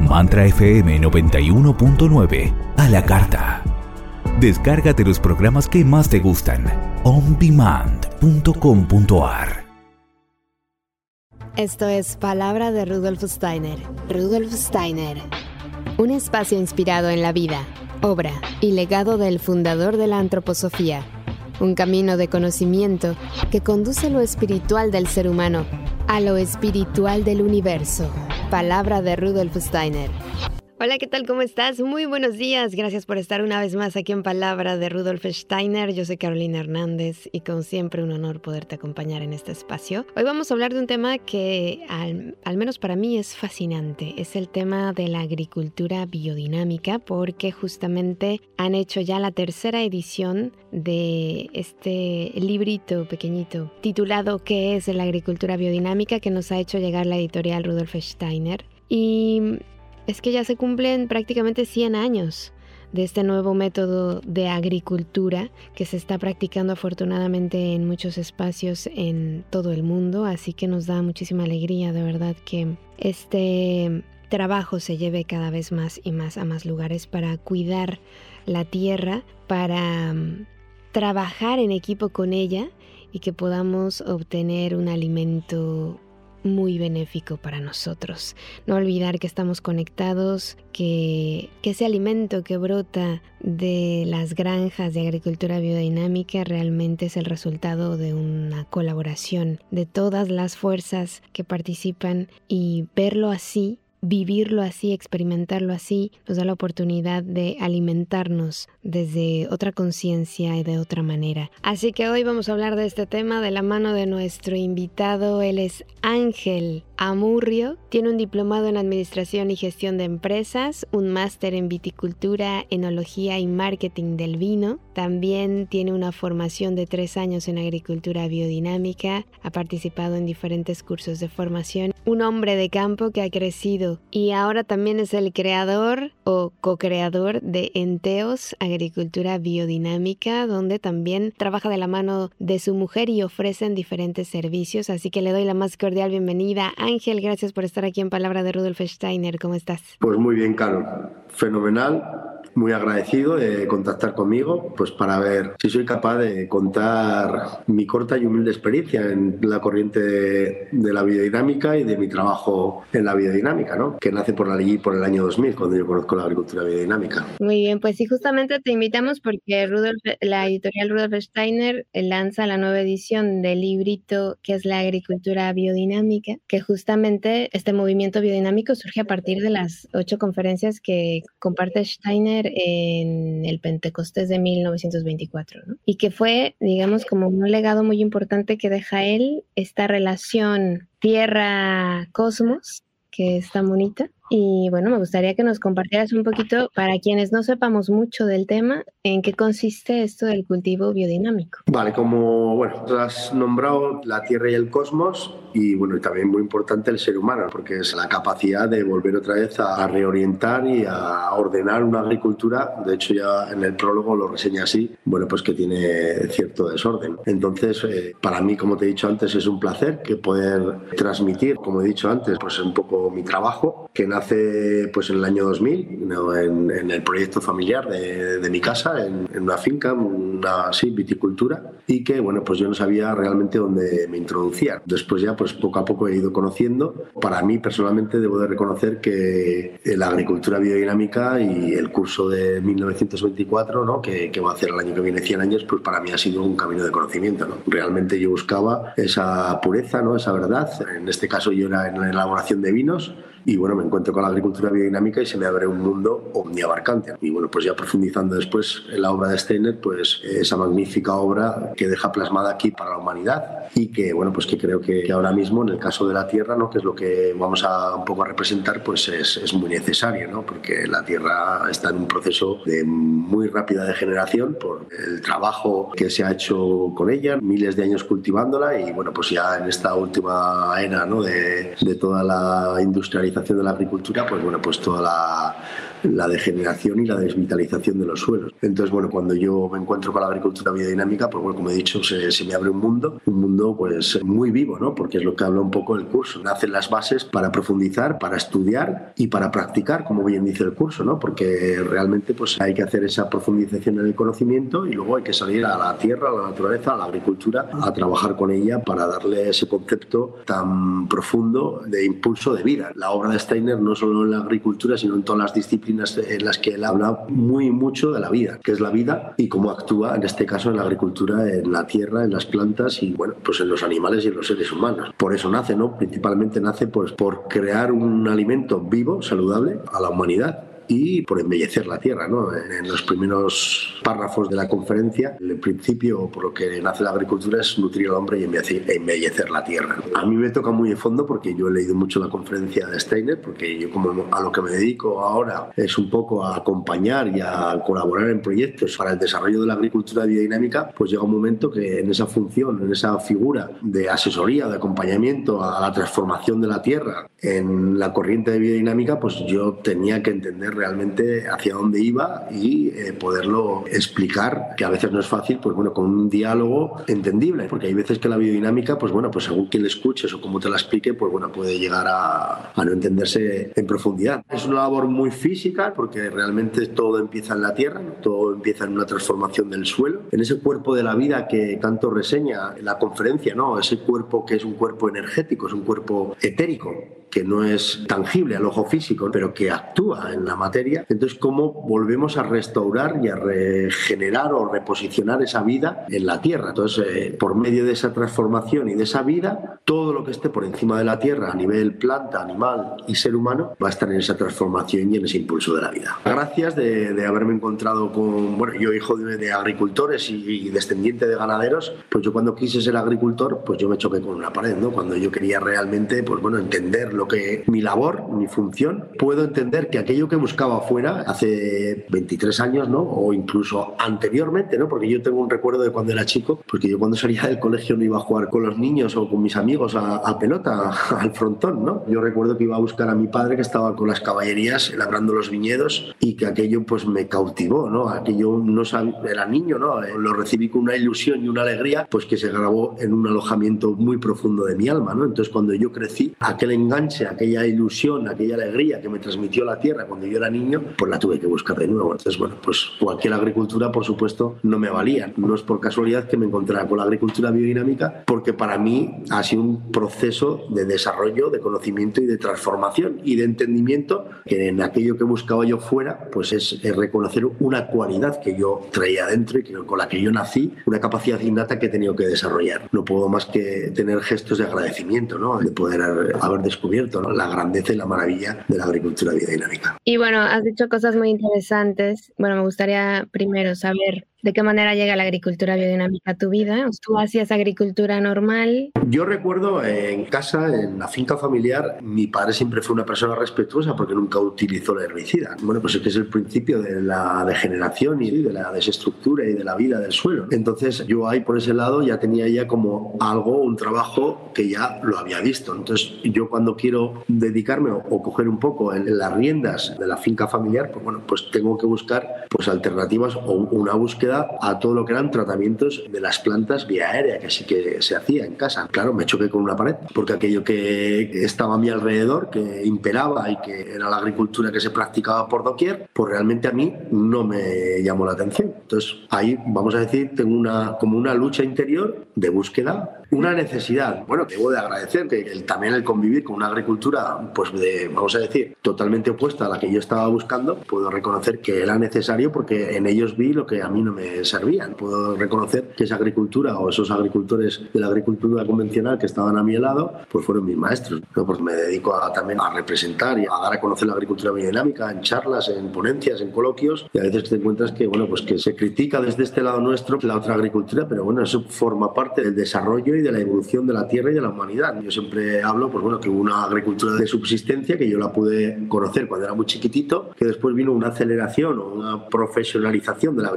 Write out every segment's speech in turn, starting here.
Mantra FM 91.9 a la carta. Descárgate los programas que más te gustan. ondemand.com.ar. Esto es Palabra de Rudolf Steiner. Rudolf Steiner. Un espacio inspirado en la vida, obra y legado del fundador de la antroposofía. Un camino de conocimiento que conduce lo espiritual del ser humano a lo espiritual del universo. Palabra de Rudolf Steiner. Hola, ¿qué tal? ¿Cómo estás? Muy buenos días. Gracias por estar una vez más aquí en Palabra de Rudolf Steiner. Yo soy Carolina Hernández y como siempre un honor poderte acompañar en este espacio. Hoy vamos a hablar de un tema que al menos para mí es fascinante. Es el tema de la agricultura biodinámica, porque justamente han hecho ya la tercera edición de este librito pequeñito titulado ¿Qué es la agricultura biodinámica?, que nos ha hecho llegar la editorial Rudolf Steiner. Y es que ya se cumplen prácticamente 100 años de este nuevo método de agricultura que se está practicando afortunadamente en muchos espacios en todo el mundo, así que nos da muchísima alegría de verdad que este trabajo se lleve cada vez más y más a más lugares para cuidar la tierra, para trabajar en equipo con ella y que podamos obtener un alimento muy benéfico para nosotros. No olvidar que estamos conectados, que ese alimento que brota de las granjas de agricultura biodinámica realmente es el resultado de una colaboración de todas las fuerzas que participan, y verlo así, vivirlo así, experimentarlo así, nos da la oportunidad de alimentarnos desde otra conciencia y de otra manera. Así que hoy vamos a hablar de este tema de la mano de nuestro invitado. Él es Ángel Amurrio, tiene un diplomado en Administración y Gestión de Empresas, un máster en Viticultura, Enología y Marketing del Vino. También tiene una formación de 3 años en Agricultura Biodinámica, ha participado en diferentes cursos de formación. Un hombre de campo que ha crecido y ahora también es el creador o co-creador de Enteos Agricultura Biodinámica, donde también trabaja de la mano de su mujer y ofrecen diferentes servicios. Así que le doy la más cordial bienvenida. Ángel, gracias por estar aquí en Palabra de Rudolf Steiner. ¿Cómo estás? Pues muy bien, Carol. Fenomenal. Muy agradecido de contactar conmigo, pues para ver si soy capaz de contar mi corta y humilde experiencia en la corriente de la biodinámica y de mi trabajo en la biodinámica, ¿no? Que nace por el año 2000, cuando yo conozco la agricultura biodinámica. Muy bien, pues sí, justamente te invitamos porque la editorial Rudolf Steiner lanza la nueva edición del librito que es la agricultura biodinámica, que justamente este movimiento biodinámico surge a partir de las 8 conferencias que comparte Steiner en el Pentecostés de 1924, ¿no? Y que fue, digamos, como un legado muy importante que deja él, esta relación tierra-cosmos, que es tan bonita. Y bueno, me gustaría que nos compartieras un poquito, para quienes no sepamos mucho del tema, en qué consiste esto del cultivo biodinámico. Vale, como has nombrado la Tierra y el cosmos, y bueno, y también muy importante el ser humano, porque es la capacidad de volver otra vez a reorientar y a ordenar una agricultura. De hecho, ya en el prólogo lo reseña así, bueno, pues que tiene cierto desorden. Entonces, para mí, como te he dicho antes, es un placer que poder transmitir, como he dicho antes, pues un poco mi trabajo, que nace pues en el año 2000, ¿no? en el proyecto familiar de mi casa, en una finca, una viticultura, y que bueno, pues yo no sabía realmente dónde me introducía. Después ya pues poco a poco he ido conociendo. Para mí personalmente debo de reconocer que la agricultura biodinámica y el curso de 1924, ¿no? que va a hacer el año que viene 100 años, pues para mí ha sido un camino de conocimiento, ¿no? Realmente yo buscaba esa pureza, ¿no? Esa verdad. En este caso yo era en la elaboración de vinos. Y bueno, me encuentro con la agricultura biodinámica y se me abre un mundo omniabarcante. Y bueno, pues ya profundizando después en la obra de Steiner, pues esa magnífica obra que deja plasmada aquí para la humanidad y que bueno, pues que creo que ahora mismo en el caso de la Tierra, ¿no? Que es lo que vamos a un poco a representar, pues es muy necesario, ¿no? Porque la Tierra está en un proceso de muy rápida degeneración por el trabajo que se ha hecho con ella, miles de años cultivándola, y bueno, pues ya en esta última era, ¿no? de toda la industrialización de la agricultura, pues bueno, pues toda la degeneración y la desvitalización de los suelos. Entonces, bueno, cuando yo me encuentro con la agricultura biodinámica, pues bueno, como he dicho, se me abre un mundo pues muy vivo, ¿no? Porque es lo que habla un poco el curso. Nacen las bases para profundizar, para estudiar y para practicar, como bien dice el curso, ¿no? Porque realmente pues hay que hacer esa profundización en el conocimiento y luego hay que salir a la tierra, a la naturaleza, a la agricultura, a trabajar con ella para darle ese concepto tan profundo de impulso de vida. La obra de Steiner, no solo en la agricultura, sino en todas las disciplinas en las que él habla mucho de la vida, que es la vida y cómo actúa, en este caso, en la agricultura, en la tierra, en las plantas y, bueno, pues en los animales y en los seres humanos. Por eso nace, ¿no? Principalmente nace pues por crear un alimento vivo, saludable, a la humanidad. Y por embellecer la tierra, ¿no? En los primeros párrafos de la conferencia, el principio por lo que nace la agricultura es nutrir al hombre y embellecer la tierra. A mí me toca muy de fondo porque yo he leído mucho la conferencia de Steiner, porque yo como a lo que me dedico ahora es un poco a acompañar y a colaborar en proyectos para el desarrollo de la agricultura biodinámica, pues llega un momento que en esa función, en esa figura de asesoría, de acompañamiento a la transformación de la tierra en la corriente de biodinámica, pues yo tenía que entender realmente hacia dónde iba y poderlo explicar, que a veces no es fácil, pues bueno, con un diálogo entendible, porque hay veces que la biodinámica, pues bueno, pues según quien le escuches o cómo te la explique, pues bueno, puede llegar a no entenderse en profundidad. Es una labor muy física porque realmente todo empieza en la tierra, todo empieza en una transformación del suelo, en ese cuerpo de la vida que tanto reseña la conferencia, ¿no? Ese cuerpo que es un cuerpo energético, es un cuerpo etérico, que no es tangible al ojo físico, pero que actúa en la materia. Entonces, ¿cómo volvemos a restaurar y a regenerar o reposicionar esa vida en la tierra? Entonces, por medio de esa transformación y de esa vida, todo lo que esté por encima de la tierra, a nivel planta, animal y ser humano, va a estar en esa transformación y en ese impulso de la vida. Gracias de haberme encontrado con, bueno, yo hijo de agricultores y descendiente de ganaderos, pues yo cuando quise ser agricultor, pues yo me choqué con una pared, ¿no? Cuando yo quería realmente, pues bueno, entender lo que mi labor, mi función, puedo entender que aquello que buscaba afuera hace 23 años, ¿no? O incluso anteriormente, ¿no? Porque yo tengo un recuerdo de cuando era chico, porque yo cuando salía del colegio no iba a jugar con los niños o con mis amigos a pelota, al frontón, ¿no? Yo recuerdo que iba a buscar a mi padre que estaba con las caballerías labrando los viñedos y que aquello pues me cautivó, ¿no? Aquello no sabía, era niño, ¿no? Lo recibí con una ilusión y una alegría pues que se grabó en un alojamiento muy profundo de mi alma, ¿no? Entonces cuando yo crecí, aquel enganche, aquella ilusión, aquella alegría que me transmitió la tierra cuando yo era niño, pues la tuve que buscar de nuevo. Entonces, bueno, pues cualquier agricultura, por supuesto, no me valía. No es por casualidad que me encontrara con la agricultura biodinámica, porque para mí ha sido un proceso de desarrollo, de conocimiento y de transformación y de entendimiento que en aquello que buscaba yo fuera, pues es reconocer una cualidad que yo traía dentro y con la que yo nací, una capacidad innata que he tenido que desarrollar. No puedo más que tener gestos de agradecimiento, ¿no? De poder haber descubierto, ¿no?, la grandeza y la maravilla de la agricultura biodinámica. Y bueno, has dicho cosas muy interesantes. Bueno, me gustaría primero saber ¿de qué manera llega la agricultura biodinámica a tu vida? ¿Tú hacías agricultura normal? Yo recuerdo en casa, en la finca familiar, mi padre siempre fue una persona respetuosa porque nunca utilizó la herbicida. Bueno, pues es que es el principio de la degeneración y de la desestructura y de la vida del suelo. Entonces yo ahí por ese lado ya tenía ya como algo, un trabajo que ya lo había visto. Entonces yo cuando quiero dedicarme o coger un poco en las riendas de la finca familiar, pues bueno, pues tengo que buscar pues alternativas o una búsqueda a todo lo que eran tratamientos de las plantas vía aérea, que sí que se hacía en casa. Claro, me choqué con una pared, porque aquello que estaba a mi alrededor, que imperaba y que era la agricultura que se practicaba por doquier, pues realmente a mí no me llamó la atención. Entonces ahí, vamos a decir, tengo como una lucha interior de búsqueda, una necesidad. Bueno, debo de agradecer que también el convivir con una agricultura, pues vamos a decir, totalmente opuesta a la que yo estaba buscando, puedo reconocer que era necesario porque en ellos vi lo que a mí no me servían. Puedo reconocer que esa agricultura o esos agricultores de la agricultura convencional que estaban a mi lado, pues fueron mis maestros. Yo pues me dedico también a representar y a dar a conocer la agricultura biodinámica en charlas, en ponencias, en coloquios, y a veces te encuentras que, bueno, pues que se critica desde este lado nuestro la otra agricultura, pero bueno, eso forma parte del desarrollo y de la evolución de la tierra y de la humanidad. Yo siempre hablo, pues bueno, que hubo una agricultura de subsistencia que yo la pude conocer cuando era muy chiquitito, que después vino una aceleración o una profesionalización de la agricultura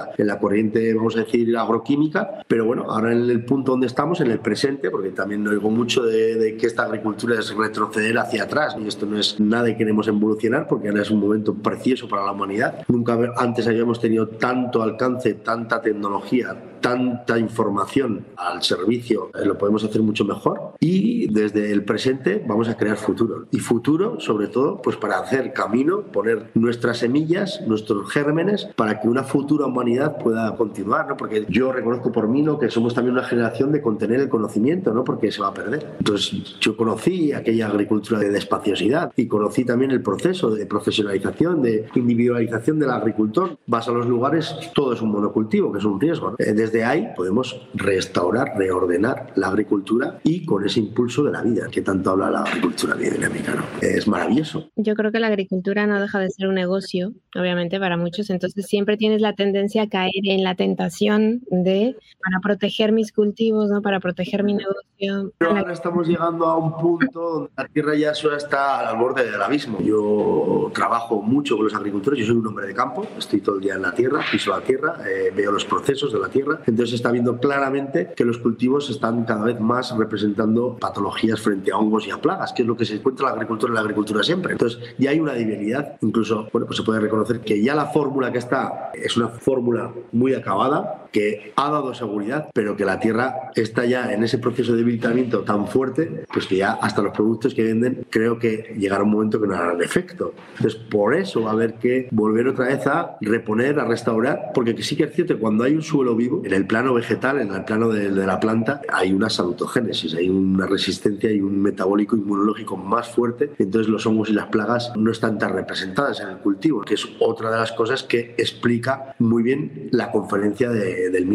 en la corriente, vamos a decir, agroquímica, pero bueno, ahora en el punto donde estamos, en el presente, porque también oigo mucho de que esta agricultura es retroceder hacia atrás, y esto no es nada que queremos evolucionar, porque ahora es un momento precioso para la humanidad. Nunca antes habíamos tenido tanto alcance, tanta tecnología, tanta información al servicio, lo podemos hacer mucho mejor, y desde el presente vamos a crear futuro, y futuro sobre todo pues para hacer camino, poner nuestras semillas, nuestros gérmenes, para que una futura humanidad pueda continuar, ¿no? Porque yo reconozco por mí, ¿no?, que somos también una generación de contener el conocimiento, ¿no?, porque se va a perder. Entonces yo conocí aquella agricultura de espaciosidad y conocí también el proceso de profesionalización, de individualización del agricultor. Vas a los lugares, todo es un monocultivo, que es un riesgo, ¿no? Desde ahí podemos restaurar, reordenar la agricultura, y con ese impulso de la vida que tanto habla la agricultura biodinámica, ¿no? Es maravilloso. Yo creo que la agricultura no deja de ser un negocio, obviamente para muchos, entonces siempre tienes la tendencia a caer en la tentación de, para proteger mis cultivos, ¿no?, para proteger mi negocio. Pero ahora estamos llegando a un punto donde la tierra ya está al borde del abismo. Yo trabajo mucho con los agricultores, yo soy un hombre de campo, estoy todo el día en la tierra, piso la tierra, veo los procesos de la tierra, entonces se está viendo claramente que los cultivos están cada vez más representando patologías frente a hongos y a plagas, que es lo que se encuentra en la agricultura siempre. Entonces ya hay una debilidad, incluso bueno, pues se puede reconocer que ya la fórmula que está es una fórmula muy acabada, que ha dado seguridad, pero que la tierra está ya en ese proceso de debilitamiento tan fuerte, pues que ya hasta los productos que venden creo que llegará un momento que no harán efecto. Entonces por eso va a haber que volver otra vez a reponer, a restaurar, porque sí que es cierto que cuando hay un suelo vivo, en el plano vegetal, en el plano de la planta, hay una salutogénesis, hay una resistencia y un metabólico inmunológico más fuerte, entonces los hongos y las plagas no están tan representadas en el cultivo, que es otra de las cosas que explica muy bien la conferencia del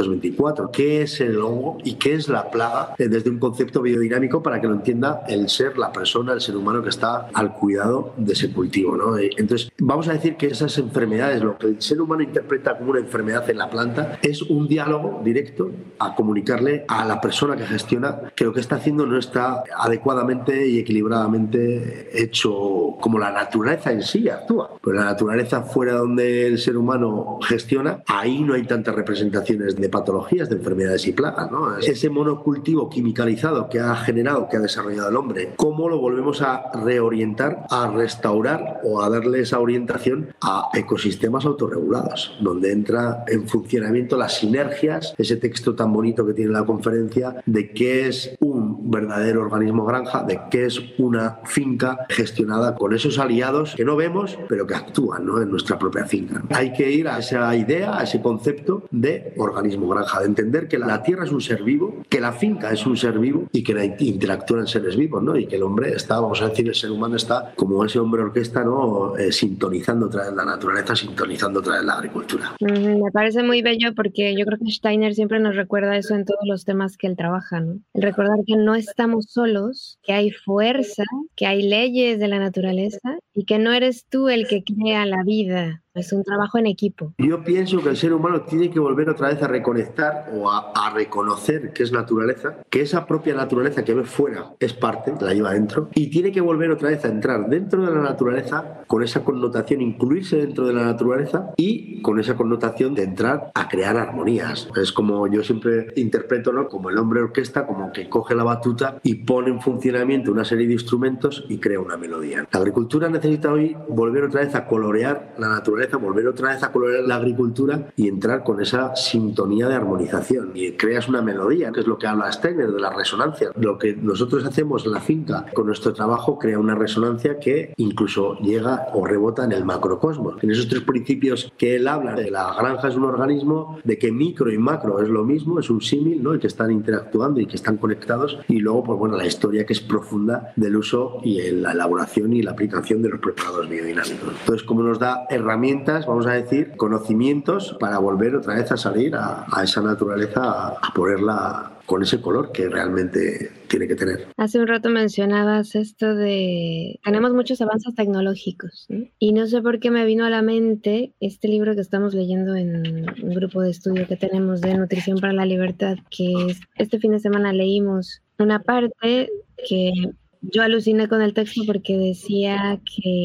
1924. ¿Qué es el hongo y qué es la plaga desde un concepto biodinámico, para que lo entienda el ser, la persona, el ser humano que está al cuidado de ese cultivo, ¿no? Entonces vamos a decir que esas enfermedades, lo que el ser humano interpreta como una enfermedad en la planta, es un diálogo directo a comunicarle a la persona que gestiona que lo que está haciendo no está adecuadamente y equilibradamente hecho como la naturaleza en sí actúa. Pero la naturaleza fuera donde el ser humano gestiona, ahí no hay tantas representaciones de patologías, de enfermedades y plagas, ¿no? Ese monocultivo quimicalizado que ha generado, que ha desarrollado el hombre, ¿cómo lo volvemos a reorientar, a restaurar o a darle esa orientación a ecosistemas autorregulados, donde entra en funcionamiento las sinergias, ese texto tan bonito que tiene la conferencia de qué es un verdadero organismo granja, de qué es una finca gestionada con esos aliados que no vemos pero que actúan, ¿no?, en nuestra propia finca. Hay que ir a esa idea, a ese concepto de organismo granja, de entender que la tierra es un ser vivo, que la finca es un ser vivo y que interactúan seres vivos, ¿no?, y que el hombre está, vamos a decir, el ser humano está como ese hombre orquesta, ¿no?, sintonizando otra vez la naturaleza, sintonizando otra vez la agricultura. Me parece muy bello, porque yo creo que Steiner siempre nos recuerda eso en todos los temas que él trabaja, ¿no? El recordar que no estamos solos, que hay fuerza, que hay leyes de la naturaleza y que no eres tú el que crea la vida. Es un trabajo en equipo. Yo pienso que el ser humano tiene que volver otra vez a reconectar o a reconocer que es naturaleza, que esa propia naturaleza que ve fuera es parte, la lleva dentro, y tiene que volver otra vez a entrar dentro de la naturaleza con esa connotación, incluirse dentro de la naturaleza y con esa connotación de entrar a crear armonías. Es como yo siempre interpreto, ¿no?, como el hombre orquesta, como que coge la batuta y pone en funcionamiento una serie de instrumentos y crea una melodía. La agricultura necesita hoy volver otra vez a colorear la naturaleza, volver otra vez a colorear la agricultura y entrar con esa sintonía de armonización, y creas una melodía, que es lo que habla Steiner de la resonancia. Lo que nosotros hacemos en la finca con nuestro trabajo crea una resonancia que incluso llega o rebota en el macrocosmos. En esos tres principios que él habla, de la granja es un organismo, de que micro y macro es lo mismo, es un símil, ¿no?, y que están interactuando y que están conectados, y luego pues bueno, la historia que es profunda del uso y la elaboración y la aplicación de los preparados biodinámicos. Entonces, como nos da herramientas, vamos a decir, conocimientos para volver otra vez a salir a esa naturaleza, a ponerla con ese color que realmente tiene que tener. Hace un rato mencionabas esto de tenemos muchos avances tecnológicos, ¿no? Y no sé por qué me vino a la mente este libro que estamos leyendo en un grupo de estudio que tenemos de Nutrición para la Libertad, que este fin de semana leímos una parte que yo aluciné con el texto, porque decía que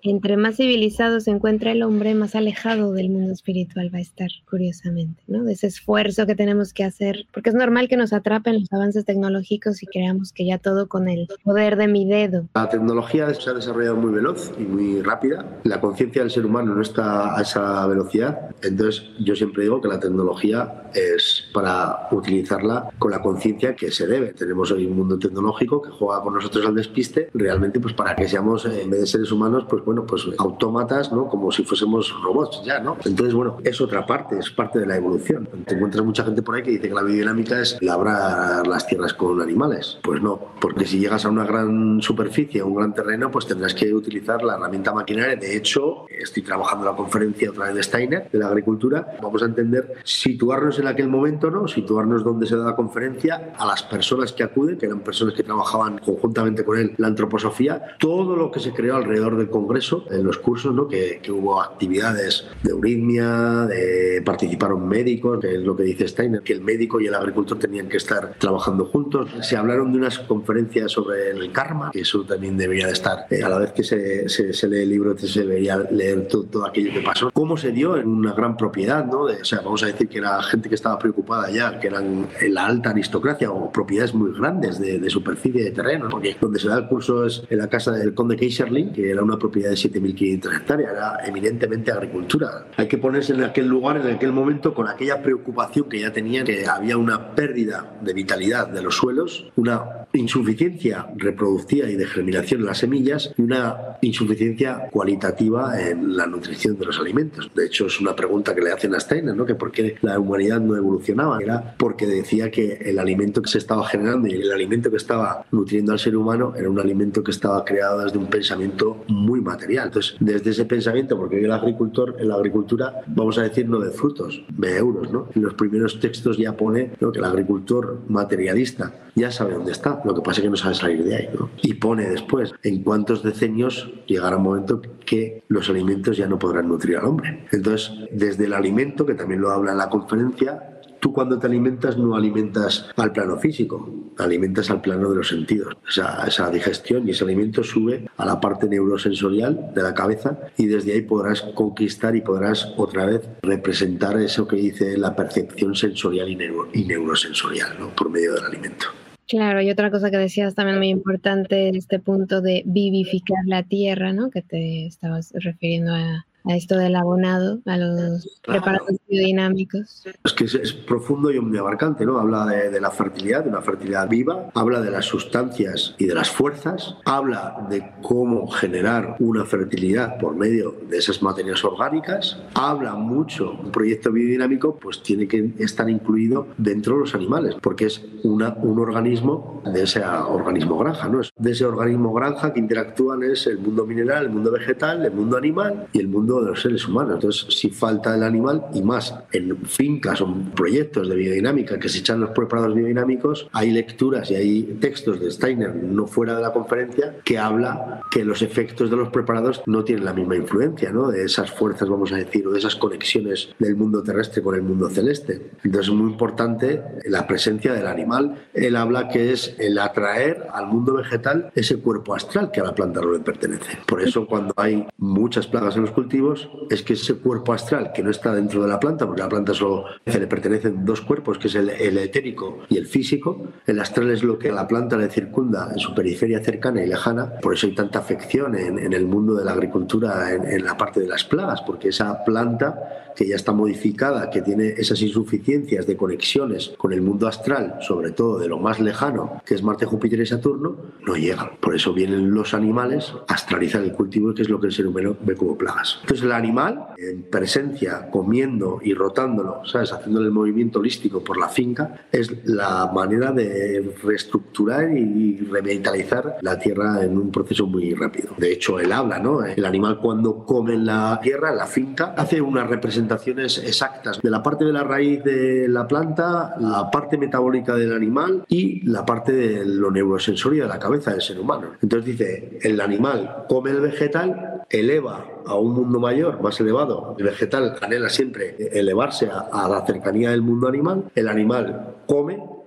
entre más civilizado se encuentra el hombre, más alejado del mundo espiritual va a estar, curiosamente, ¿no? De ese esfuerzo que tenemos que hacer, porque es normal que nos atrapen los avances tecnológicos y creamos que ya todo con el poder de mi dedo. La tecnología se ha desarrollado muy veloz y muy rápida. La conciencia del ser humano no está a esa velocidad. Entonces, yo siempre digo que la tecnología es para utilizarla con la conciencia que se debe. Tenemos hoy un mundo tecnológico que juega con nosotros al despiste, realmente pues para que seamos, en vez de seres humanos, pues bueno, pues autómatas, ¿no? Como si fuésemos robots ya, ¿no? Entonces, bueno, es otra parte, es parte de la evolución. Te encuentras mucha gente por ahí que dice que la biodinámica es labrar las tierras con animales. Pues no, porque si llegas a una gran superficie, a un gran terreno, pues tendrás que utilizar la herramienta maquinaria. De hecho, estoy trabajando en la conferencia otra vez de Steiner, de la agricultura. Vamos a entender, situarnos en aquel momento, ¿no? Situarnos donde se da la conferencia, a las personas que acuden, que eran personas que trabajaban conjuntamente con él la antroposofía, todo lo que se creó alrededor del congreso, en los cursos, ¿no? que hubo actividades de euritmia, participaron médicos, que es lo que dice Steiner, que el médico y el agricultor tenían que estar trabajando juntos. Se hablaron de unas conferencias sobre el karma, que eso también debería de estar. A la vez que se lee el libro, se debería leer todo aquello que pasó. Cómo se dio en una gran propiedad, ¿no? O sea, vamos a decir que era gente que estaba preocupada ya, que eran en la alta aristocracia o propiedades muy grandes de superficie de terreno, porque donde se da el curso es en la casa del conde Kaiserling, que era una propiedad de 7.500 hectáreas, era eminentemente agricultura. Hay que ponerse en aquel lugar, en aquel momento, con aquella preocupación que ya tenían, que había una pérdida de vitalidad de los suelos, una insuficiencia reproductiva y de germinación en las semillas y una insuficiencia cualitativa en la nutrición de los alimentos. De hecho, es una pregunta que le hacen a Steiner, ¿no? Que por qué la humanidad no evolucionaba. Era porque decía que el alimento que se estaba generando y el alimento que estaba nutriendo al ser humano era un alimento que estaba creado desde un pensamiento muy material. Entonces, desde ese pensamiento, porque el agricultor, en la agricultura, vamos a decir, no de frutos, de euros, ¿no? En los primeros textos ya pone, ¿no?, que el agricultor materialista ya sabe dónde está, lo que pasa es que no sabe salir de ahí, ¿no? Y pone después en cuántos decenios llegará un momento que los alimentos ya no podrán nutrir al hombre. Entonces, desde el alimento, que también lo habla en la conferencia, tú cuando te alimentas no alimentas al plano físico, alimentas al plano de los sentidos. Esa digestión y ese alimento sube a la parte neurosensorial de la cabeza y desde ahí podrás conquistar y podrás otra vez representar eso que dice la percepción sensorial y neurosensorial, ¿no?, por medio del alimento. Claro, y otra cosa que decías también muy importante, este punto de vivificar la tierra, ¿no? Que te estabas refiriendo a esto del abonado, a los preparados biodinámicos. Es que es profundo y omniabarcante, ¿no? Habla de la fertilidad, de una fertilidad viva, habla de las sustancias y de las fuerzas, habla de cómo generar una fertilidad por medio de esas materias orgánicas, habla mucho, un proyecto biodinámico pues tiene que estar incluido dentro de los animales, porque es un organismo de ese organismo granja, ¿no? De ese organismo granja que interactúan es el mundo mineral, el mundo vegetal, el mundo animal y el mundo de los seres humanos. Entonces, si falta el animal, y más en fincas o proyectos de biodinámica que se echan los preparados biodinámicos, hay lecturas y hay textos de Steiner, no fuera de la conferencia, que habla que los efectos de los preparados no tienen la misma influencia, ¿no?, de esas fuerzas, vamos a decir, o de esas conexiones del mundo terrestre con el mundo celeste. Entonces, es muy importante la presencia del animal. Él habla que es el atraer al mundo vegetal ese cuerpo astral que a la planta no le pertenece. Por eso, cuando hay muchas plagas en los cultivos, es que ese cuerpo astral que no está dentro de la planta, porque a la planta solo se le pertenecen dos cuerpos, que es el etérico y el físico. El astral es lo que a la planta le circunda en su periferia cercana y lejana. Por eso hay tanta afección en el mundo de la agricultura, en la parte de las plagas, porque esa planta que ya está modificada, que tiene esas insuficiencias de conexiones con el mundo astral, sobre todo de lo más lejano, que es Marte, Júpiter y Saturno, no llegan. Por eso vienen los animales a astralizar el cultivo, que es lo que el ser humano ve como plagas. Entonces el animal, en presencia, comiendo y rotándolo, ¿sabes?, haciéndole el movimiento holístico por la finca, es la manera de reestructurar y revitalizar la tierra en un proceso muy rápido. De hecho, él habla, ¿no? El animal, cuando come en la tierra, en la finca, hace unas representaciones exactas de la parte de la raíz de la planta, la parte metabólica del animal y la parte de lo neurosensorio de la cabeza del ser humano. Entonces dice, el animal come el vegetal, eleva a un mundo mayor, más elevado. El vegetal anhela siempre elevarse a la cercanía del mundo animal. El animal come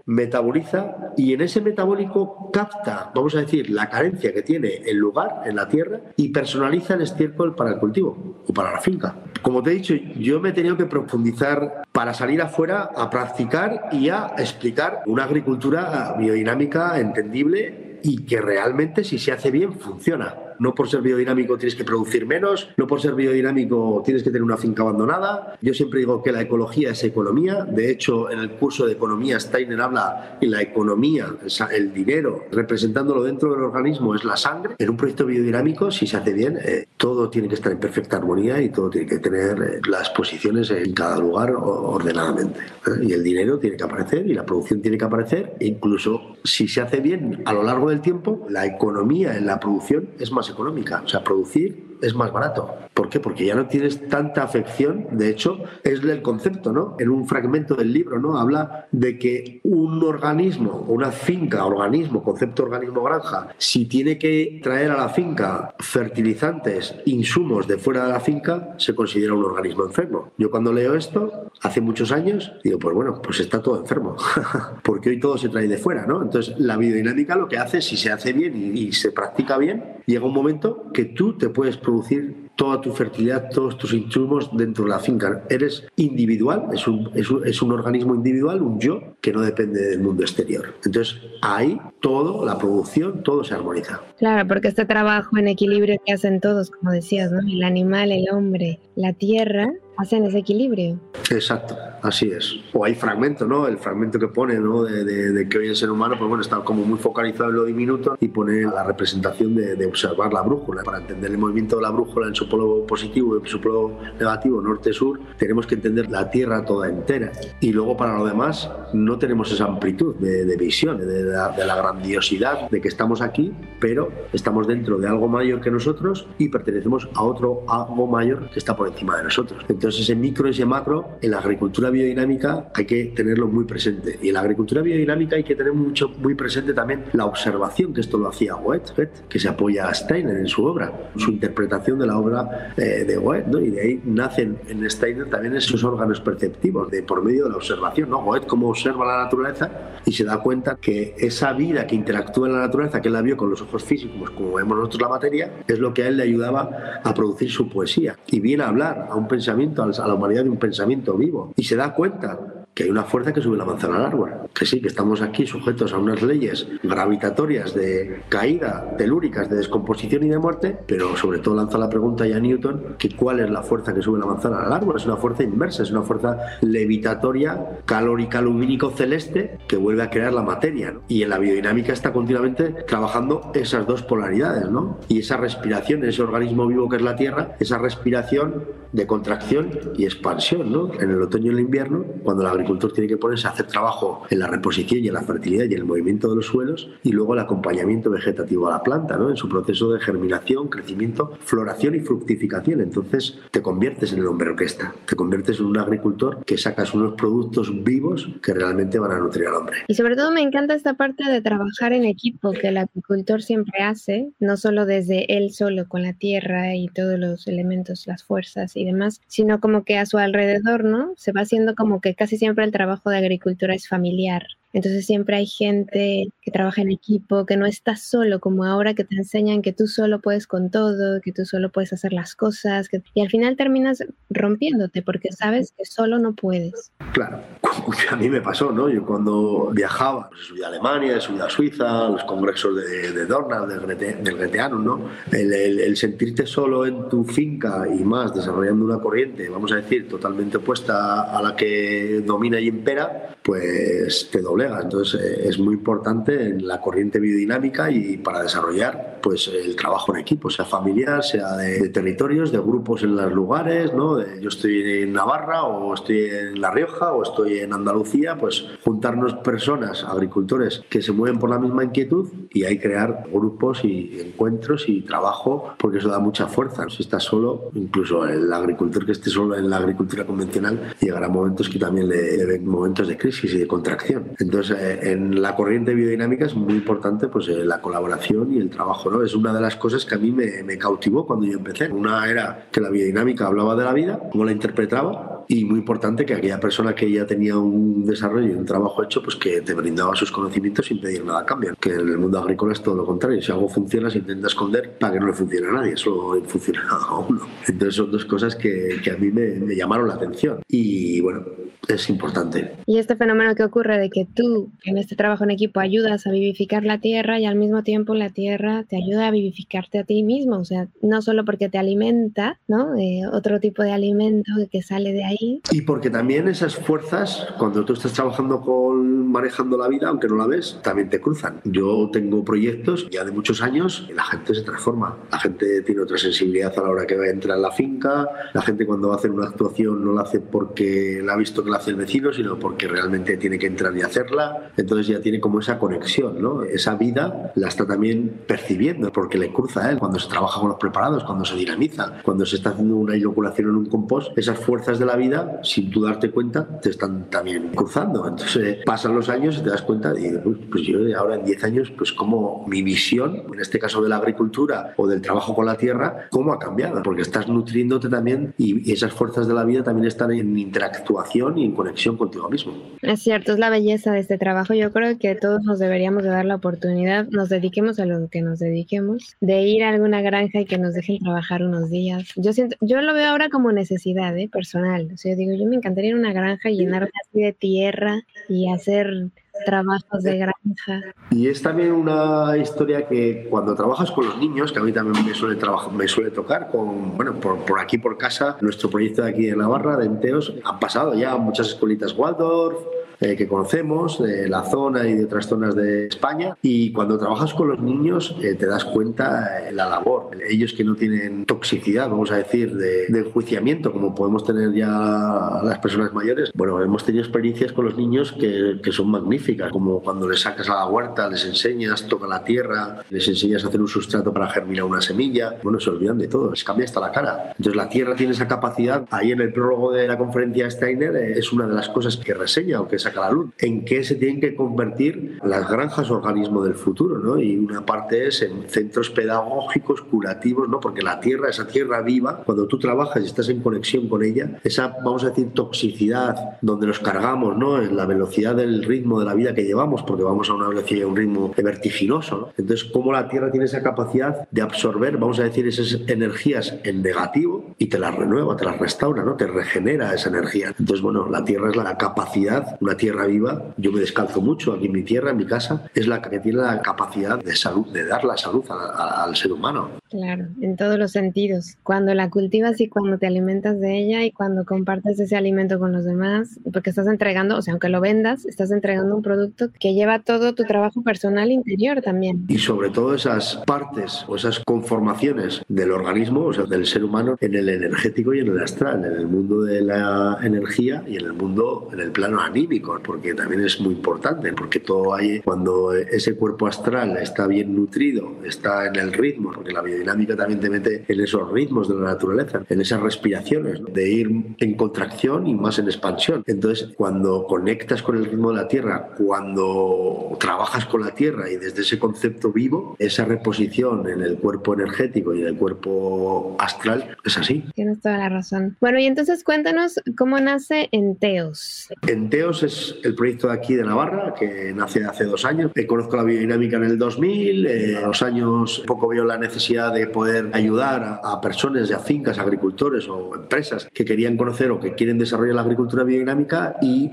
metaboliza y en ese metabólico capta, vamos a decir, la carencia que tiene el lugar en la tierra y personaliza el estiércol para el cultivo o para la finca. Como te he dicho, yo me he tenido que profundizar para salir afuera a practicar y a explicar una agricultura biodinámica entendible y que realmente, si se hace bien, funciona. No por ser biodinámico tienes que producir menos, no por ser biodinámico tienes que tener una finca abandonada. Yo siempre digo que la ecología es economía. De hecho, en el curso de economía Steiner habla que la economía, el dinero, representándolo dentro del organismo, es la sangre. En un proyecto biodinámico, si se hace bien, todo tiene que estar en perfecta armonía y todo tiene que tener las posiciones en cada lugar ordenadamente. Y el dinero tiene que aparecer y la producción tiene que aparecer. E incluso si se hace bien a lo largo del tiempo, la economía en la producción es más económica, o sea, producir es más barato. ¿Por qué? Porque ya no tienes tanta afección. De hecho, es el concepto, ¿no? En un fragmento del libro, ¿no? Habla de que un organismo, una finca, organismo, concepto organismo-granja, si tiene que traer a la finca fertilizantes, insumos de fuera de la finca, se considera un organismo enfermo. Yo cuando leo esto, hace muchos años, digo, pues bueno, pues está todo enfermo, porque hoy todo se trae de fuera, ¿no? Entonces, la biodinámica lo que hace, si se hace bien y se practica bien, llega un momento que tú te puedes producir toda tu fertilidad, todos tus insumos dentro de la finca. Eres individual, es un organismo individual, un yo, que no depende del mundo exterior. Entonces, ahí todo, la producción, todo se armoniza. Claro, porque este trabajo en equilibrio que hacen todos, como decías, ¿no? El animal, el hombre, la tierra, hacen ese equilibrio. Exacto, así es. O hay fragmentos, ¿no? El fragmento que pone, ¿no? De que hoy el ser humano, pues bueno, está como muy focalizado en lo diminuto y pone la representación de observar la brújula. Para entender el movimiento de la brújula en su polo positivo y en su polo negativo, norte-sur, tenemos que entender la Tierra toda entera. Y luego para lo demás, no tenemos esa amplitud de visión, de la grandiosidad de que estamos aquí, pero estamos dentro de algo mayor que nosotros y pertenecemos a otro algo mayor que está por encima de nosotros. Entonces ese micro y ese macro en la agricultura biodinámica hay que tenerlo muy presente, y en la agricultura biodinámica hay que tener muy presente también la observación, que esto lo hacía Goethe, que se apoya a Steiner en su obra, su interpretación de la obra de Goethe, ¿no? Y de ahí nacen en Steiner también esos órganos perceptivos por medio de la observación, ¿no? Goethe cómo observa la naturaleza y se da cuenta que esa vida que interactúa en la naturaleza, que él la vio con los ojos físicos como vemos nosotros la materia, es lo que a él le ayudaba a producir su poesía, y viene a hablar a un pensamiento, a la humanidad, de un pensamiento vivo, y se da cuenta que hay una fuerza que sube la manzana al árbol, que sí, que estamos aquí sujetos a unas leyes gravitatorias de caída, telúricas, de descomposición y de muerte, pero sobre todo lanza la pregunta ya a Newton, que cuál es la fuerza que sube la manzana al árbol. Es una fuerza inversa, es una fuerza levitatoria, calórica, lumínico, celeste, que vuelve a crear la materia, ¿no? Y en la biodinámica está continuamente trabajando esas dos polaridades, ¿no? Y esa respiración, ese organismo vivo que es la Tierra, esa respiración de contracción y expansión, ¿no? En el otoño y el invierno, cuando la agricultor tiene que ponerse a hacer trabajo en la reposición y en la fertilidad y en el movimiento de los suelos, y luego el acompañamiento vegetativo a la planta, ¿no? En su proceso de germinación, crecimiento, floración y fructificación. Entonces te conviertes en el hombre orquesta, te conviertes en un agricultor que sacas unos productos vivos que realmente van a nutrir al hombre. Y sobre todo me encanta esta parte de trabajar en equipo que el agricultor siempre hace, no solo desde él solo con la tierra y todos los elementos, las fuerzas y demás, sino como que a su alrededor, ¿no? Se va haciendo como que casi siempre el trabajo de agricultura es familiar. Entonces siempre hay gente que trabaja en equipo, que no estás solo, como ahora que te enseñan que tú solo puedes con todo, que tú solo puedes hacer las cosas, y al final terminas rompiéndote porque sabes que solo no puedes. Claro, a mí me pasó, ¿no? Yo cuando viajaba, pues subí a Alemania, subí a Suiza, a los congresos de Dornach, del Goetheanum, ¿no? El sentirte solo en tu finca y más desarrollando una corriente, vamos a decir, totalmente opuesta a la que domina y impera, pues te doblega. Entonces es muy importante en la corriente biodinámica y para desarrollar pues el trabajo en equipo, sea familiar, sea de territorios, de grupos en los lugares, ¿no? Yo estoy en Navarra o estoy en La Rioja o estoy en Andalucía, pues juntarnos personas, agricultores que se mueven por la misma inquietud, y hay crear grupos y encuentros y trabajo, porque eso da mucha fuerza. Si estás solo, incluso el agricultor que esté solo en la agricultura convencional, llegará momentos que también le ven momentos de crisis y de contracción. Entonces, en la corriente biodinámica es muy importante pues la colaboración y el trabajo, ¿no? Es una de las cosas que a mí me cautivó cuando yo empecé. Una era que la biodinámica hablaba de la vida, cómo la interpretaba, Y muy importante que aquella persona que ya tenía un desarrollo y un trabajo hecho, pues que te brindaba sus conocimientos sin pedir nada a cambio. Que en el mundo agrícola es todo lo contrario. Si algo funciona, se intenta esconder para que no le funcione a nadie, solo funciona a uno. Entonces son dos cosas que a mí me llamaron la atención. Y bueno, es importante. Y este fenómeno que ocurre de que tú, en este trabajo en equipo, ayudas a vivificar la tierra y al mismo tiempo la tierra te ayuda a vivificarte a ti mismo. O sea, no solo porque te alimenta, ¿no? Otro tipo de alimento que sale de ahí. Y porque también esas fuerzas, cuando tú estás trabajando manejando la vida, aunque no la ves, también te cruzan. Yo tengo proyectos ya de muchos años y la gente se transforma. La gente tiene otra sensibilidad a la hora que va a entrar en la finca. La gente cuando va a hacer una actuación no la hace porque la ha visto que la hace el vecino, sino porque realmente tiene que entrar y hacerla. Entonces ya tiene como esa conexión, ¿no? Esa vida la está también percibiendo porque le cruza a él. Cuando se trabaja con los preparados, cuando se dinamiza, cuando se está haciendo una inoculación en un compost, esas fuerzas de la vida, sin tú darte cuenta, te están también cruzando. Entonces pasan los años y te das cuenta y pues yo ahora en 10 años, pues como mi visión, en este caso de la agricultura o del trabajo con la tierra, cómo ha cambiado, porque estás nutriéndote también y esas fuerzas de la vida también están en interactuación y en conexión contigo mismo. Es cierto, es la belleza de este trabajo. Yo creo que todos nos deberíamos de dar la oportunidad, nos dediquemos a lo que nos dediquemos, de ir a alguna granja y que nos dejen trabajar unos días. Yo lo veo ahora como necesidad personal. O sea, yo digo, yo me encantaría ir a una granja y llenarme así de tierra y hacer trabajos de granja. Y es también una historia que cuando trabajas con los niños, que a mí también me suele tocar por aquí por casa, nuestro proyecto de aquí de Navarra, de Enteos, han pasado ya muchas escuelitas Waldorf que conocemos de la zona y de otras zonas de España, y cuando trabajas con los niños te das cuenta la labor, ellos que no tienen toxicidad, vamos a decir, de enjuiciamiento como podemos tener ya las personas mayores. Bueno, hemos tenido experiencias con los niños que son magníficas, como cuando les sacas a la huerta, les enseñas, toca la tierra, les enseñas a hacer un sustrato para germinar una semilla. Bueno, se olvidan de todo, les cambia hasta la cara. Entonces la tierra tiene esa capacidad. Ahí en el prólogo de la conferencia Steiner es una de las cosas que reseña o que saca a la luz, en qué se tienen que convertir las granjas organismo del futuro, ¿no? Y una parte es en centros pedagógicos, curativos, ¿no? Porque la tierra, esa tierra viva, cuando tú trabajas y estás en conexión con ella, esa, vamos a decir, toxicidad, donde nos cargamos, ¿no? En la velocidad del ritmo de la vida que llevamos, porque vamos a una velocidad y un ritmo vertiginoso, ¿no? Entonces, cómo la tierra tiene esa capacidad de absorber, vamos a decir, esas energías en negativo y te las renueva, te las restaura, ¿no? Te regenera esa energía. Entonces, bueno, la tierra es la capacidad, una tierra viva. Yo me descalzo mucho aquí en mi tierra, en mi casa, es la que tiene la capacidad de salud, de dar la salud al ser humano. Claro, en todos los sentidos. Cuando la cultivas y cuando te alimentas de ella y cuando compartes ese alimento con los demás, porque estás entregando, o sea, aunque lo vendas, estás entregando un producto que lleva todo tu trabajo personal interior también. Y sobre todo esas partes o esas conformaciones del organismo, o sea, del ser humano, en el energético y en el astral, en el mundo de la energía y en el mundo, en el plano anímico, porque también es muy importante, porque todo hay, cuando ese cuerpo astral está bien nutrido, está en el ritmo, porque la biodinámica también te mete en esos ritmos de la naturaleza, en esas respiraciones, ¿no? De ir en contracción y más en expansión. Entonces, cuando conectas con el ritmo de la tierra, cuando trabajas con la tierra y desde ese concepto vivo, esa reposición en el cuerpo energético y en el cuerpo astral es así. Tienes toda la razón. Bueno, y entonces cuéntanos cómo nace Enteos. Enteos es el proyecto de aquí de Navarra, que nace hace 2 años. Conozco la biodinámica en el 2000, a los años poco veo la necesidad de poder ayudar a personas, a fincas, agricultores o empresas que querían conocer o que quieren desarrollar la agricultura biodinámica, y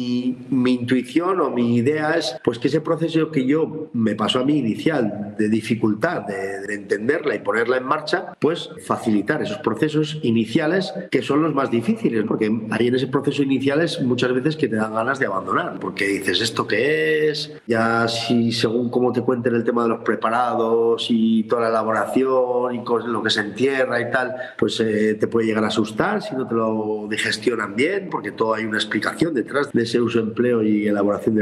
mi intuición o mi idea es pues que ese proceso que yo me pasó a mí inicial de dificultad de entenderla y ponerla en marcha, pues facilitar esos procesos iniciales que son los más difíciles, porque ahí en ese proceso inicial es muchas veces que te dan ganas de abandonar, porque dices, ¿esto qué es? Ya si según cómo te cuenten el tema de los preparados y toda la elaboración y lo que se entierra y tal, pues te puede llegar a asustar si no te lo digestionan bien, porque todo hay una explicación detrás de ese uso, empleo y elaboración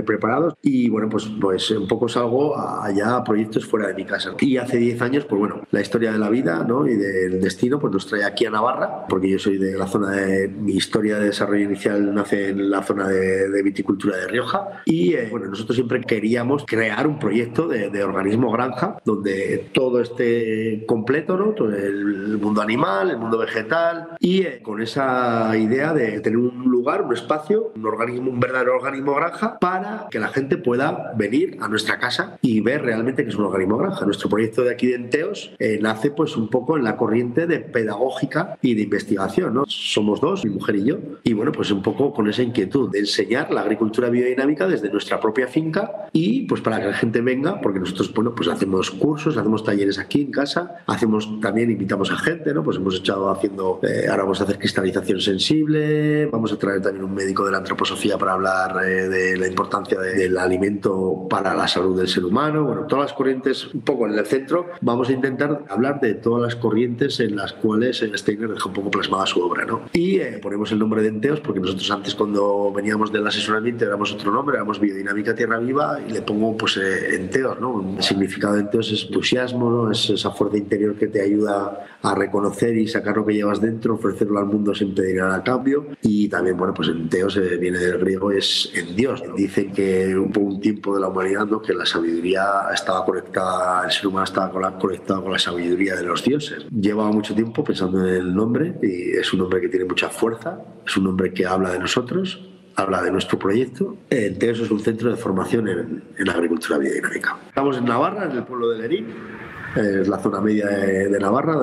preparados y bueno, pues un poco salgo allá a proyectos fuera de mi casa. Y hace 10 años, pues bueno, la historia de la vida, ¿no? Y del destino pues nos trae aquí a Navarra, porque yo soy de la zona de... Mi historia de desarrollo inicial nace en la zona de viticultura de Rioja y bueno, nosotros siempre queríamos crear un proyecto de organismo granja donde todo esté completo, ¿no? Todo el mundo animal, el mundo vegetal y con esa idea de tener un lugar, un espacio, un verdadero organismo granja para que la gente pueda venir a nuestra casa y ver realmente que es un organismo granja. Nuestro proyecto de aquí de Enteos nace pues un poco en la corriente de pedagógica y de investigación, ¿no? Somos dos, mi mujer y yo, y bueno, pues un poco con esa inquietud de enseñar la agricultura biodinámica desde nuestra propia finca y pues para que la gente venga, porque nosotros, bueno, pues hacemos cursos, hacemos talleres aquí en casa, también invitamos a gente, ¿no? Pues hemos estado haciendo, ahora vamos a hacer cristalización sensible, vamos a traer también un médico de la antroposofía para hablar de la importancia del alimento para la salud del ser humano, bueno, todas las corrientes un poco en el centro, vamos a intentar hablar de todas las corrientes en las cuales Steiner deja un poco plasmada su obra, ¿no? Y ponemos el nombre de Enteos porque nosotros antes cuando veníamos del asesoramiento éramos otro nombre, éramos Biodinámica Tierra Viva y le pongo pues Enteos, ¿no? El significado de Enteos es entusiasmo, ¿no? Es esa fuerza interior que te ayuda a reconocer y sacar lo que llevas dentro, ofrecerlo al mundo sin pedir nada a cambio. Y también, bueno, pues Enteos viene del griego, es en Dios. Dicen que hubo un tiempo de la humanidad, ¿no? Que la sabiduría estaba conectada, el ser humano estaba conectado con la sabiduría de los dioses. Llevaba mucho tiempo pensando en el nombre y es un nombre que tiene mucha fuerza, es un nombre que habla de nosotros, habla de nuestro proyecto. Enteos es un centro de formación en agricultura biodinámica. Estamos en Navarra, en el pueblo de Lerín. Es la zona media de Navarra,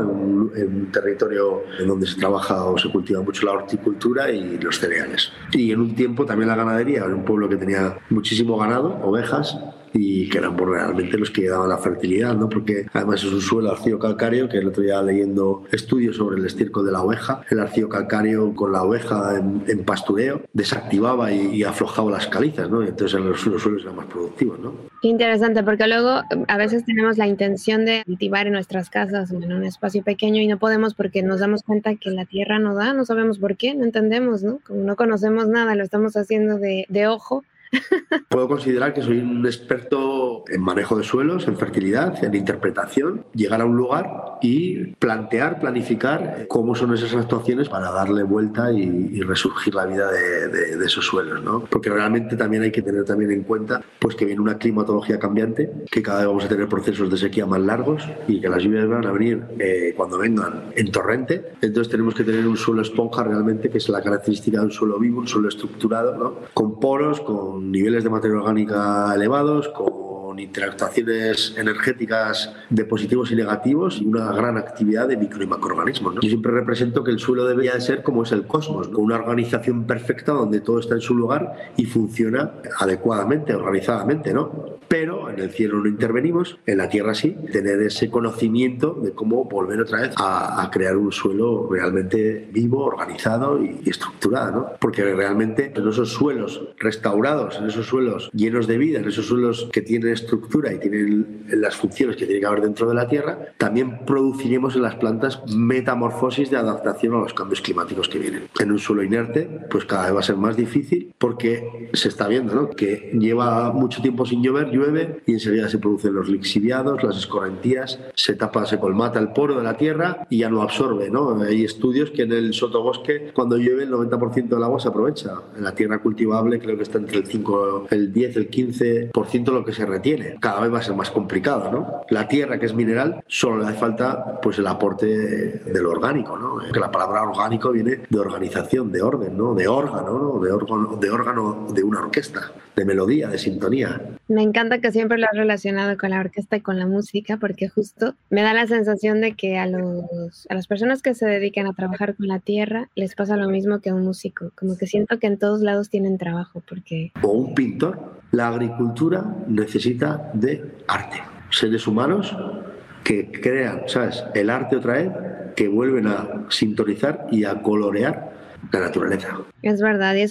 un territorio en donde se trabaja o se cultiva mucho la horticultura y los cereales. Y en un tiempo también la ganadería, en un pueblo que tenía muchísimo ganado, ovejas, y que eran realmente los que daban la fertilidad, ¿no? Porque además es un suelo arcillo-calcáreo, que el otro día leyendo estudios sobre el estiércol de la oveja, el arcillo-calcáreo con la oveja en pastureo desactivaba y aflojaba las calizas, ¿no? Y entonces los suelos eran más productivos, ¿no? Qué interesante, porque luego a veces tenemos la intención de cultivar en nuestras casas en un espacio pequeño y no podemos porque nos damos cuenta que la tierra no da, no sabemos por qué, no entendemos, ¿no? Como no conocemos nada, lo estamos haciendo de ojo. Puedo considerar que soy un experto en manejo de suelos, en fertilidad, en interpretación, llegar a un lugar y planificar cómo son esas actuaciones para darle vuelta y resurgir la vida de esos suelos, ¿no? Porque realmente también hay que tener también en cuenta pues que viene una climatología cambiante, que cada vez vamos a tener procesos de sequía más largos y que las lluvias van a venir cuando vengan en torrente. Entonces tenemos que tener un suelo esponja realmente, que es la característica de un suelo vivo, un suelo estructurado, ¿no? Con poros, con niveles de materia orgánica elevados, con interactuaciones energéticas de positivos y negativos y una gran actividad de micro y macroorganismos, ¿no? Yo siempre represento que el suelo debería de ser como es el cosmos, ¿no? Con una organización perfecta donde todo está en su lugar y funciona adecuadamente, organizadamente, ¿no? Pero en el cielo no intervenimos, en la tierra sí, tener ese conocimiento de cómo volver otra vez a crear un suelo realmente vivo, organizado y estructurado, ¿no? Porque realmente en esos suelos restaurados, en esos suelos llenos de vida, en esos suelos que tienen estructura y tienen las funciones que tiene que haber dentro de la tierra, también produciremos en las plantas metamorfosis de adaptación a los cambios climáticos que vienen. En un suelo inerte, pues cada vez va a ser más difícil porque se está viendo, ¿no? Que lleva mucho tiempo sin llover, llueve y enseguida se producen los lixiviados, las escorrentías, se colmata el poro de la tierra y ya no absorbe, ¿no? Hay estudios que en el sotobosque cuando llueve el 90% del agua se aprovecha. En la tierra cultivable creo que está entre el 10, el 15% lo que se retiene. Cada vez va a ser más complicado, ¿no? La tierra, que es mineral, solo le hace falta pues el aporte del orgánico, ¿no? Que la palabra orgánico viene de organización, de orden, ¿no? De órgano, ¿no? De órgano de una orquesta, de melodía, de sintonía. Me encanta que siempre lo has relacionado con la orquesta y con la música, porque justo me da la sensación de que a las personas que se dedican a trabajar con la tierra les pasa lo mismo que a un músico. Como que siento que en todos lados tienen trabajo, porque... O un pintor. La agricultura necesita de arte. Seres humanos que crean, ¿sabes?, el arte otra vez, que vuelven a sintonizar y a colorear la naturaleza. Es verdad, y es una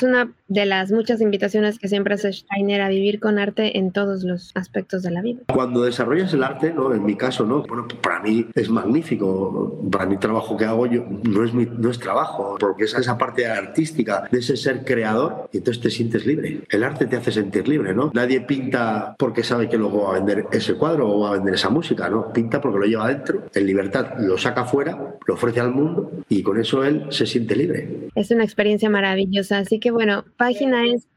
de las muchas invitaciones que siempre hace Steiner a vivir con arte en todos los aspectos de la vida. Cuando desarrollas el arte, ¿no? En mi caso, ¿no? Bueno, para mí es magnífico. Para mi trabajo que hago yo no es trabajo, porque es esa parte artística de ese ser creador y entonces te sientes libre. El arte te hace sentir libre, ¿no? Nadie pinta porque sabe que luego va a vender ese cuadro o va a vender esa música, ¿no? Pinta porque lo lleva adentro, en libertad lo saca afuera, lo ofrece al mundo y con eso él se siente libre. Es una experiencia maravillosa, así que bueno, página es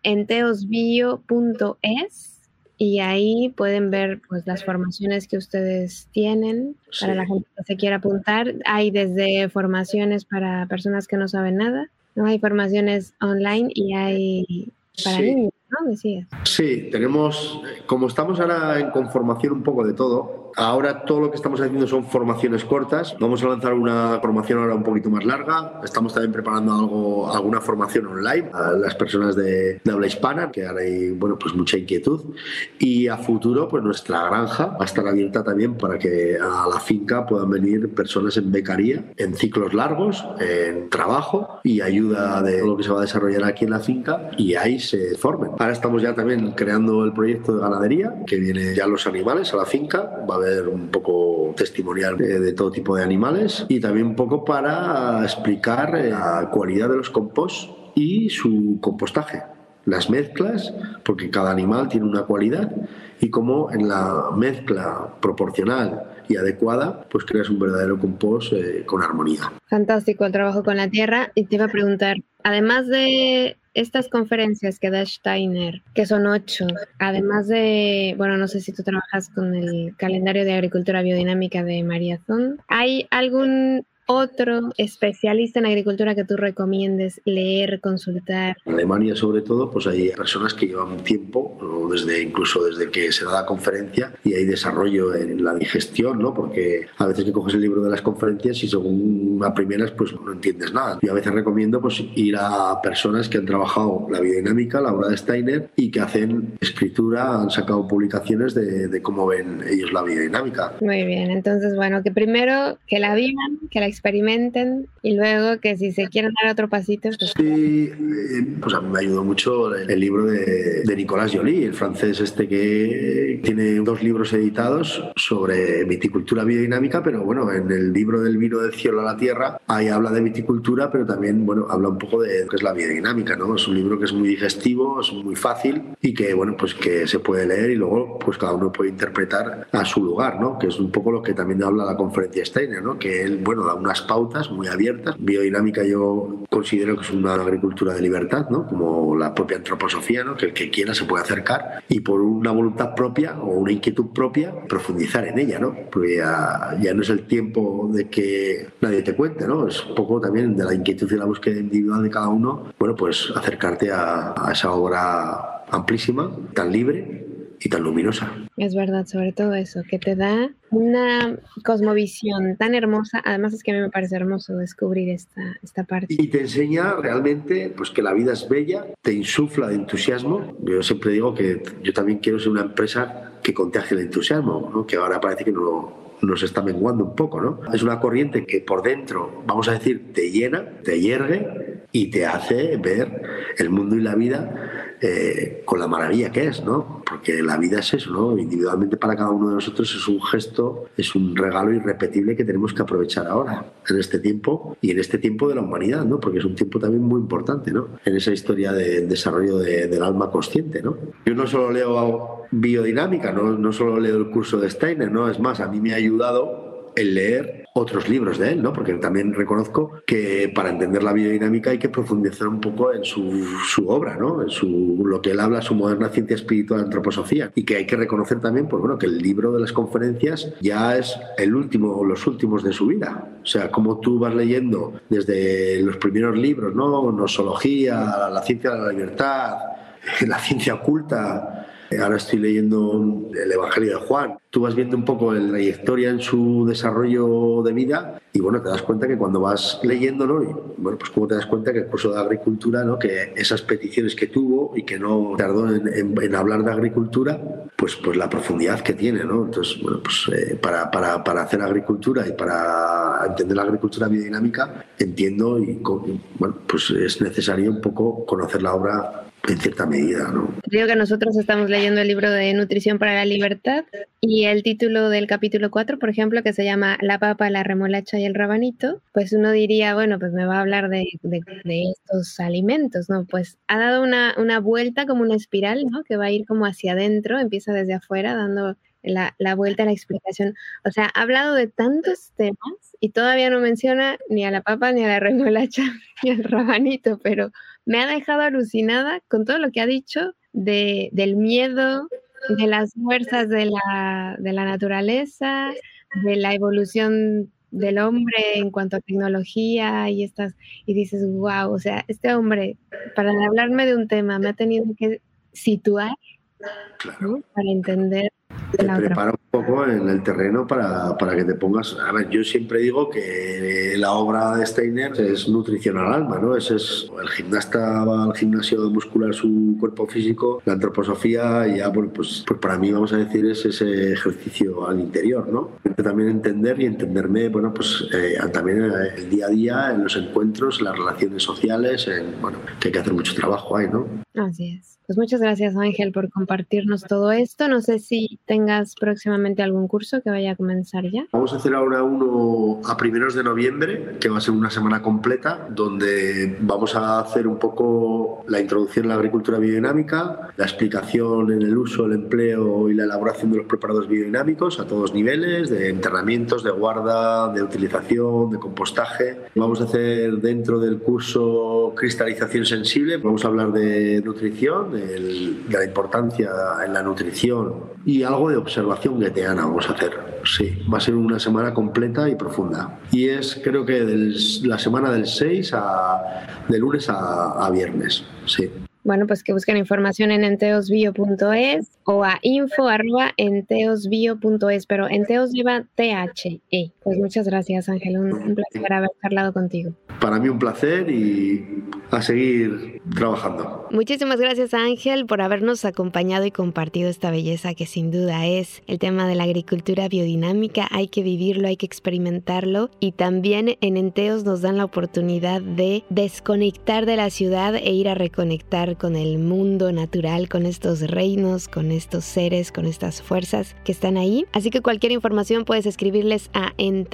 enteosbio.es y ahí pueden ver pues las formaciones que ustedes tienen para la gente que se quiera apuntar. Hay desde formaciones para personas que no saben nada, ¿no? Hay formaciones online y hay para niños, ¿no? Decías. Sí, tenemos, como estamos ahora en conformación un poco de todo, ahora todo lo que estamos haciendo son formaciones cortas. Vamos a lanzar una formación ahora un poquito más larga. Estamos también preparando alguna formación online a las personas de habla hispana, que ahora hay, bueno, pues mucha inquietud. Y a futuro, pues nuestra granja va a estar abierta también para que a la finca puedan venir personas en becaría, en ciclos largos, en trabajo y ayuda de lo que se va a desarrollar aquí en la finca y ahí se formen. Ahora estamos ya también creando el proyecto de ganadería, que vienen ya los animales a la finca. Va a haber un poco testimonial de todo tipo de animales y también un poco para explicar la cualidad de los compost y su compostaje, las mezclas, porque cada animal tiene una cualidad y cómo en la mezcla proporcional y adecuada pues creas un verdadero compost con armonía. Fantástico el trabajo con la tierra. Y te iba a preguntar, además de estas conferencias que da Steiner, que son 8, además de, bueno, no sé si tú trabajas con el calendario de agricultura biodinámica de María Zon, ¿hay algún otro especialista en agricultura que tú recomiendes leer, consultar? En Alemania, sobre todo, pues hay personas que llevan tiempo, incluso desde que se da la conferencia, y hay desarrollo en la digestión, ¿no? Porque a veces que coges el libro de las conferencias y según a primeras pues no entiendes nada. Yo a veces recomiendo pues ir a personas que han trabajado la biodinámica, la obra de Steiner, y que hacen escritura, han sacado publicaciones de cómo ven ellos la biodinámica. Muy bien, entonces bueno, que primero que la vivan, que la experimenten y luego que si se quieren dar otro pasito pues... Sí, pues a mí me ayudó mucho el libro de Nicolas Joly, el francés que tiene 2 libros editados sobre viticultura biodinámica, pero bueno, en el libro del vino del cielo a la tierra ahí habla de viticultura, pero también bueno, habla un poco de lo que es la biodinámica, ¿no? Es un libro que es muy digestivo, es muy fácil y que bueno, pues que se puede leer y luego pues cada uno puede interpretar a su lugar, ¿no? Que es un poco lo que también habla la conferencia Steiner, ¿no? Que él, bueno, da unas pautas muy abiertas. Biodinámica yo considero que es una agricultura de libertad, ¿no? Como la propia antroposofía, ¿no? Que el que quiera se puede acercar y por una voluntad propia o una inquietud propia profundizar en ella, ¿no? Porque ya no es el tiempo de que nadie te cuente, ¿no? Es un poco también de la inquietud y la búsqueda individual de cada uno, bueno, pues acercarte a esa obra amplísima, tan libre y tan luminosa. Es verdad, sobre todo eso, que te da una cosmovisión tan hermosa. Además es que a mí me parece hermoso descubrir esta parte. Y te enseña realmente pues que la vida es bella, te insufla de entusiasmo. Yo siempre digo que yo también quiero ser una empresa que contagie el entusiasmo, ¿no? Que ahora parece que nos está menguando un poco, ¿no? Es una corriente que por dentro, vamos a decir, te llena, te hiergue y te hace ver el mundo y la vida con la maravilla que es, ¿no? Porque la vida es eso, ¿no? Individualmente para cada uno de nosotros es un gesto, es un regalo irrepetible que tenemos que aprovechar ahora, en este tiempo y en este tiempo de la humanidad, ¿no? Porque es un tiempo también muy importante, ¿no? En esa historia del desarrollo del alma consciente, ¿no? Yo no solo leo biodinámica, no solo leo el curso de Steiner, ¿no? Es más, a mí me ha ayudado el leer otros libros de él, ¿no? Porque también reconozco que para entender la biodinámica hay que profundizar un poco en su obra, ¿no? En lo que él habla, su moderna ciencia espiritual, antroposofía, y que hay que reconocer también, pues bueno, que el libro de las conferencias ya es el último o los últimos de su vida. O sea, como tú vas leyendo desde los primeros libros, ¿no? Nosología, la ciencia de la libertad, la ciencia oculta, Ahora estoy leyendo el Evangelio de Juan. Tú vas viendo un poco la trayectoria en su desarrollo de vida y bueno, te das cuenta que cuando vas leyéndolo, y bueno, pues como te das cuenta que el curso de agricultura, ¿no? Que esas peticiones que tuvo y que no tardó en hablar de agricultura, pues la profundidad que tiene, ¿no? Entonces, bueno, pues para hacer agricultura y para entender la agricultura biodinámica, entiendo y bueno, pues es necesario un poco conocer la obra en cierta medida, ¿no? Digo que nosotros estamos leyendo el libro de Nutrición para la Libertad y el título del capítulo 4, por ejemplo, que se llama La papa, la remolacha y el rabanito, pues uno diría, bueno, pues me va a hablar de estos alimentos, ¿no? Pues ha dado una vuelta como una espiral, ¿no? Que va a ir como hacia adentro, empieza desde afuera dando la vuelta a la explicación. O sea, ha hablado de tantos temas y todavía no menciona ni a la papa, ni a la remolacha, ni al rabanito, pero me ha dejado alucinada con todo lo que ha dicho del miedo, de las fuerzas de la naturaleza, de la evolución del hombre en cuanto a tecnología y dices, wow, o sea, este hombre, para hablarme de un tema, me ha tenido que situar, claro, ¿no? Para entender. Te prepara un poco en el terreno para que te pongas... A ver, yo siempre digo que la obra de Steiner es nutrición al alma, ¿no? El gimnasta va al gimnasio a muscular su cuerpo físico, la antroposofía ya, bueno, pues para mí, vamos a decir, es ese ejercicio al interior, ¿no? También entender y entenderme, bueno, pues también el día a día, en los encuentros, en las relaciones sociales, bueno, que hay que hacer mucho trabajo ahí, ¿no? Así es. Pues muchas gracias, Ángel, por compartirnos todo esto. No sé si tengas próximamente algún curso que vaya a comenzar ya. Vamos a hacer ahora uno a primeros de noviembre, que va a ser una semana completa, donde vamos a hacer un poco la introducción a la agricultura biodinámica, la explicación en el uso, el empleo y la elaboración de los preparados biodinámicos a todos niveles, de enterramientos, de guarda, de utilización, de compostaje. Vamos a hacer dentro del curso cristalización sensible, vamos a hablar de nutrición, de la importancia en la nutrición y algo de observación goetheana vamos a hacer. Sí, va a ser una semana completa y profunda. Y es, creo que la semana del 6 de lunes a viernes. Sí. Bueno, pues que busquen información en enteosbio.es o a info@enteosbio.es, pero Enteos lleva THE. Pues muchas gracias, Ángel, un placer haber charlado contigo. Para mí un placer y a seguir trabajando. Muchísimas gracias, Ángel, por habernos acompañado y compartido esta belleza que sin duda es el tema de la agricultura biodinámica. Hay que vivirlo, hay que experimentarlo y también en Enteos nos dan la oportunidad de desconectar de la ciudad e ir a reconectar con el mundo natural, con estos reinos, con estos seres, con estas fuerzas que están ahí. Así que cualquier información puedes escribirles a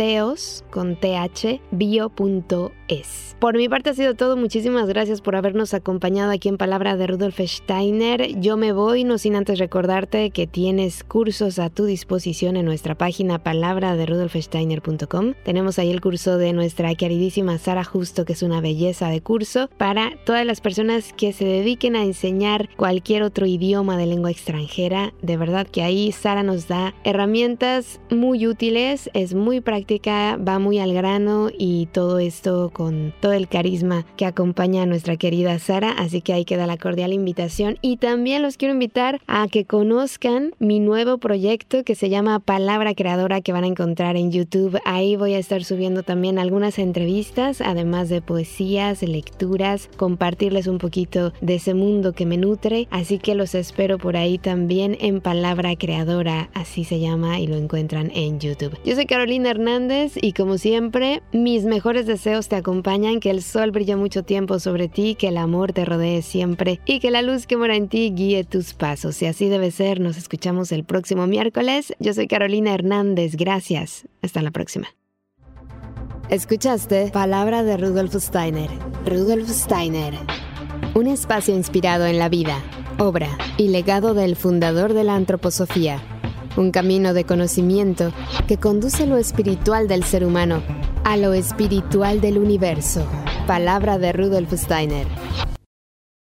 enteos.bio.es. Por mi parte ha sido todo. Muchísimas gracias por habernos acompañado aquí en Palabra de Rudolf Steiner. Yo me voy, no sin antes recordarte que tienes cursos a tu disposición en nuestra página palabraderudolfsteiner.com. Tenemos ahí el curso de nuestra queridísima Sara Justo, que es una belleza de curso para todas las personas que se dediquen a enseñar cualquier otro idioma de lengua extranjera. De verdad que ahí Sara nos da herramientas muy útiles, es muy práctica, va muy al grano y todo esto con todo el carisma que acompaña a nuestra querida Sara, así que ahí queda la cordial invitación. Y también los quiero invitar a que conozcan mi nuevo proyecto que se llama Palabra Creadora, que van a encontrar en YouTube. Ahí voy a estar subiendo también algunas entrevistas, además de poesías, lecturas, compartirles un poquito de ese mundo que me nutre, así que los espero por ahí también en Palabra Creadora, así se llama y lo encuentran en YouTube. Yo soy Carolina Hernández y como siempre, mis mejores deseos te acompañan, que el sol brille mucho tiempo sobre ti, que el amor te rodee siempre y que la luz que mora en ti guíe tus pasos. Y así debe ser. Nos escuchamos el próximo miércoles. Yo soy Carolina Hernández. Gracias. Hasta la próxima. Escuchaste Palabra de Rudolf Steiner. Rudolf Steiner. Un espacio inspirado en la vida, obra y legado del fundador de la antroposofía. Un camino de conocimiento que conduce lo espiritual del ser humano a lo espiritual del universo. Palabra de Rudolf Steiner.